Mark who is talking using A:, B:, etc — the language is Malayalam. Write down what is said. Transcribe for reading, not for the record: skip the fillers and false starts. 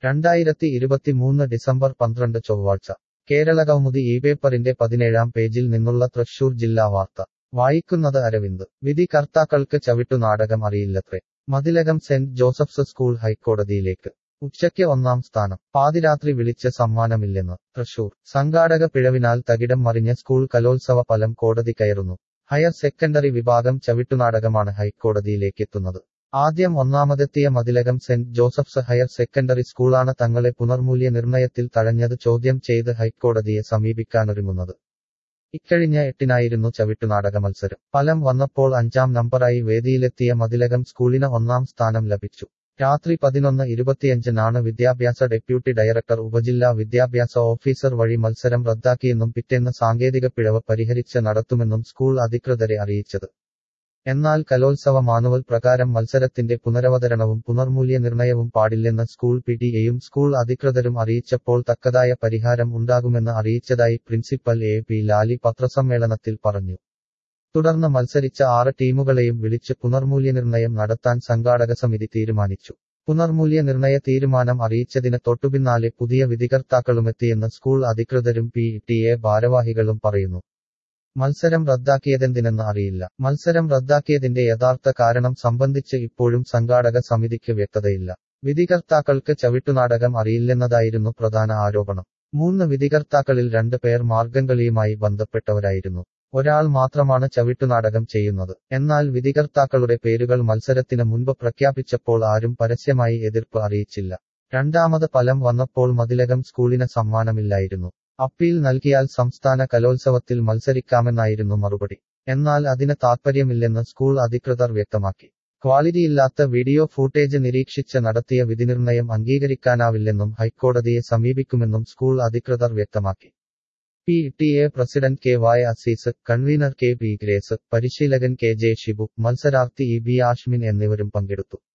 A: 2023 ഡിസംബർ 12 ചൊവ്വാഴ്ച കേരളകൗമുദി ഈ പേപ്പറിന്റെ 17-ാം പേജിൽ നിന്നുള്ള തൃശൂർ ജില്ലാ വാർത്ത വായിക്കുന്നത് അരവിന്ദ് വിധി കർത്താക്കൾക്ക് ചവിട്ടുനാടകം അറിയില്ലത്രേ മതിലകം സെന്റ് ജോസഫ്സ് സ്കൂൾ ഹൈക്കോടതിയിലേക്ക് ഉച്ചയ്ക്ക് 1-ാം സ്ഥാനം പാതിരാത്രി വിളിച്ച് സമ്മാനമില്ലെന്ന് തൃശൂർ സംഘാടക പിഴവിനാൽ തകിടം മറിഞ്ഞ സ്കൂൾ കലോത്സവ ഫലം കോടതി കയറുന്നു ഹയർ സെക്കൻഡറി വിഭാഗം ചവിട്ടുനാടകമാണ് ഹൈക്കോടതിയിലേക്കെത്തുന്നത് ആദ്യം ഒന്നാമതെത്തിയ മതിലകം സെന്റ് ജോസഫ്സ് ഹയർ സെക്കൻഡറി സ്കൂളാണ് തങ്ങളെ പുനർമൂല്യനിർണയത്തിൽ തഴഞ്ഞത് ചോദ്യം ചെയ്ത് ഹൈക്കോടതിയെ സമീപിക്കാനൊരുങ്ങുന്നത് ഇക്കഴിഞ്ഞ 8-നായിരുന്നു ചവിട്ടുനാടക മത്സരം ഫലം വന്നപ്പോൾ 5-ാം നമ്പറായി വേദിയിലെത്തിയ മതിലകം സ്കൂളിന് 1-ാം സ്ഥാനം ലഭിച്ചു രാത്രി 11:25-നാണ് വിദ്യാഭ്യാസ ഡെപ്യൂട്ടി ഡയറക്ടർ ഉപജില്ലാ വിദ്യാഭ്യാസ ഓഫീസർ വഴി മത്സരം റദ്ദാക്കിയെന്നും പിറ്റേന്ന് സാങ്കേതിക പിഴവ് പരിഹരിച്ച് നടത്തുമെന്നും സ്കൂൾ അധികൃതരെ അറിയിച്ചത് എന്നാൽ കലോത്സവ മാനുവൽ പ്രകാരം മത്സരത്തിന്റെ പുനരവതരണവും പുനർമൂല്യനിർണയവും പാടില്ലെന്ന് സ്കൂൾ പിടിഎയും സ്കൂൾ അധികൃതരും അറിയിച്ചപ്പോൾ തക്കതായ പരിഹാരം ഉണ്ടാകുമെന്ന് അറിയിച്ചതായി പ്രിൻസിപ്പൽ എ.പി. ലാലി പത്രസമ്മേളനത്തിൽ പറഞ്ഞു തുടർന്ന് മത്സരിച്ച 6 ടീമുകളെയും വിളിച്ച് പുനർമൂല്യനിർണയം നടത്താൻ സംഘാടക സമിതി തീരുമാനിച്ചു പുനർമൂല്യനിർണയ തീരുമാനം അറിയിച്ചതിന് തൊട്ടുപിന്നാലെ പുതിയ വിധികർത്താക്കളുമെത്തിയെന്ന് സ്കൂൾ അധികൃതരും പിടിഎ ഭാരവാഹികളും പറയുന്നു മത്സരം റദ്ദാക്കിയതെന്തിനെന്ന് അറിയില്ല മത്സരം റദ്ദാക്കിയതിന്റെ യഥാർത്ഥ കാരണം സംബന്ധിച്ച് ഇപ്പോഴും സംഘാടക സമിതിക്ക് വ്യക്തതയില്ല വിധികർത്താക്കൾക്ക് ചവിട്ടുനാടകം അറിയില്ലെന്നതായിരുന്നു പ്രധാന ആരോപണം 3 വിധികർത്താക്കളിൽ 2 പേർ മാർഗംകളിയുമായി ബന്ധപ്പെട്ടവരായിരുന്നു ഒരാൾ മാത്രമാണ് ചവിട്ടുനാടകം ചെയ്യുന്നത് എന്നാൽ വിധികർത്താക്കളുടെ പേരുകൾ മത്സരത്തിന് മുൻപ് പ്രഖ്യാപിച്ചപ്പോൾ ആരും പരസ്യമായി എതിർപ്പ് അറിയിച്ചില്ല രണ്ടാമത് ഫലം വന്നപ്പോൾ മതിലകം സ്കൂളിന് സമ്മാനമില്ലായിരുന്നു അപ്പീൽ നൽകിയാൽ സംസ്ഥാന കലോത്സവത്തിൽ മത്സരിക്കാമെന്നായിരുന്നു മറുപടി എന്നാൽ അതിന് താൽപ്പര്യമില്ലെന്ന് സ്കൂൾ അധികൃതർ വ്യക്തമാക്കി ക്വാളിറ്റിയില്ലാത്ത വീഡിയോ ഫൂട്ടേജ് നിരീക്ഷിച്ച് നടത്തിയ വിധിനിർണയം അംഗീകരിക്കാനാവില്ലെന്നും ഹൈക്കോടതിയെ സമീപിക്കുമെന്നും സ്കൂൾ അധികൃതർ വ്യക്തമാക്കി PTA president K Y. Azeez convener K P. Grace പരിശീലകൻ കെ.ജെ. ഷിബു മത്സരാർത്ഥി ഇ.ബി. ആഷ്മിൻ എന്നിവരും പങ്കെടുത്തു